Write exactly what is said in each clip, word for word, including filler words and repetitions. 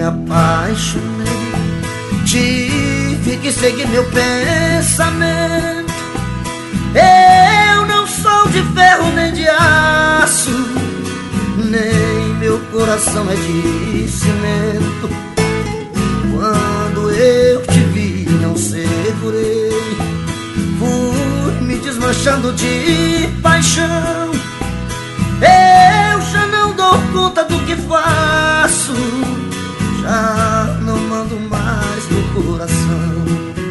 apaixonei, tive que seguir meu pensamento. Eu não sou de ferro nem de aço, nem meu coração é de cimento. Quando eu te vi não segurei, fui me desmanchando de paixão. Eu já não dou conta do que faço, já não mando mais no coração.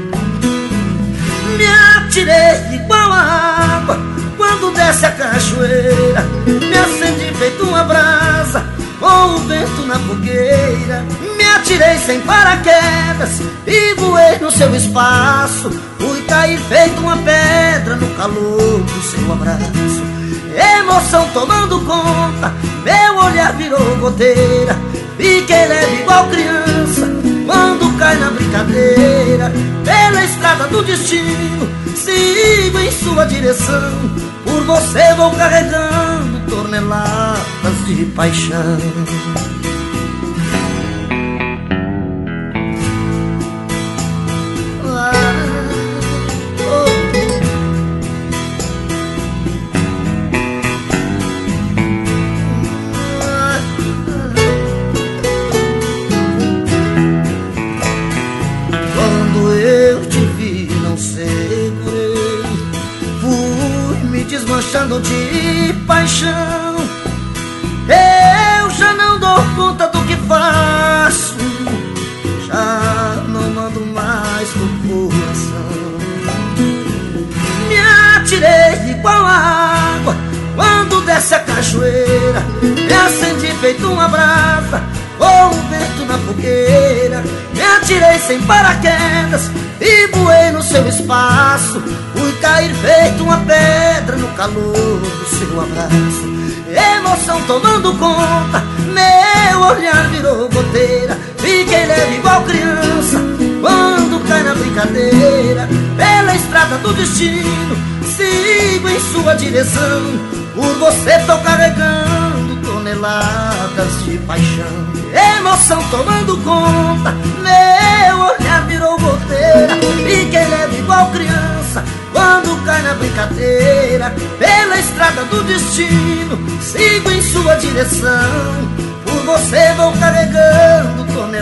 Me atirei igual a água quando desce a cachoeira, me acendi feito uma brasa com o vento na fogueira. Me atirei sem paraquedas e voei no seu espaço, fui cair feito uma pedra no calor do seu abraço. Emoção tomando conta, meu olhar virou goteira, fiquei leve igual criança quando cai na brincadeira. Pela estrada do destino sigo em sua direção, por você vou carregando toneladas de paixão. Desmanchando de paixão, eu já não dou conta do que faço, já não mando mais no coração. Me atirei igual a água quando desce a cachoeira, me acendi feito uma brasa com o vento na fogueira. Me atirei sem paraquedas e voei no seu espaço, fui cair feito uma pedra no calor do seu abraço. Emoção tomando conta, meu olhar virou goteira, fiquei leve igual criança quando cai na brincadeira. Pela estrada do destino sigo em sua direção, por você tô carregando toneladas de paixão. Emoção tomando conta, meu olhar virou goteira, fiquei leve igual criança quando cai na brincadeira. Pela estrada do destino sigo em sua direção, por você vou carregando toneladas